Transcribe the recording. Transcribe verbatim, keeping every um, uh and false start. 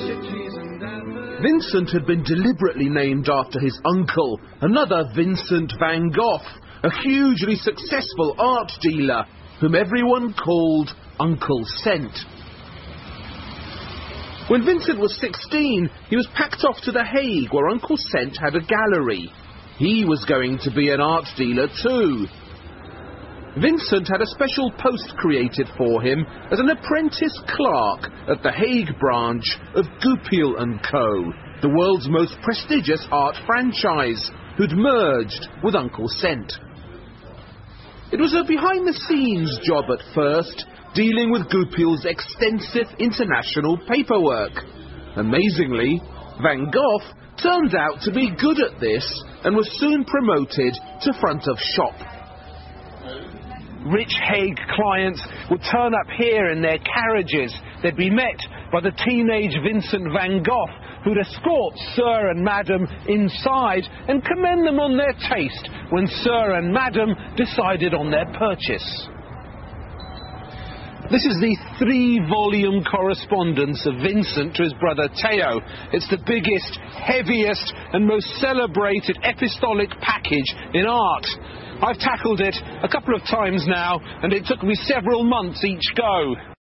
Vincent had been deliberately named after his uncle, another Vincent van Gogh, a hugely successful art dealer whom everyone called Uncle Cent. When Vincent was sixteen, he was packed off to The Hague, where Uncle Cent had a gallery. He was going to be an art dealer too. Vincent had a special post created for him as an apprentice clerk at the Hague branch of Goupil and Co., the world's most prestigious art franchise, who'd merged with Uncle Cent. It was a behind-the-scenes job at first, dealing with Goupil's extensive international paperwork. Amazingly, Van Gogh turned out to be good at this and was soon promoted to front of shop. Rich Hague clients would turn up here in their carriages. They'd be met by the teenage Vincent van Gogh, who'd escort Sir and Madam inside and commend them on their taste when Sir and Madam decided on their purchase. This is the three-volume correspondence of Vincent to his brother Theo. It's the biggest, heaviest and most celebrated epistolic package in art. I've tackled it a couple of times now, and it took me several months each go.